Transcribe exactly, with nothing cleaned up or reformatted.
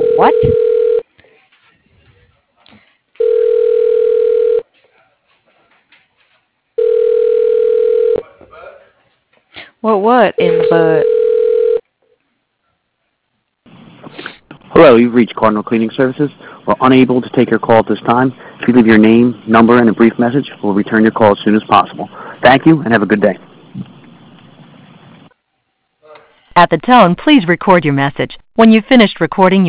what? What what in the butt? Hello, you've reached Cardinal Cleaning Services. We're unable to take your call at this time. If you leave your name, number, and a brief message, we'll return your call as soon as possible. Thank you, and have a good day. At the tone, please record your message. When you've finished recording,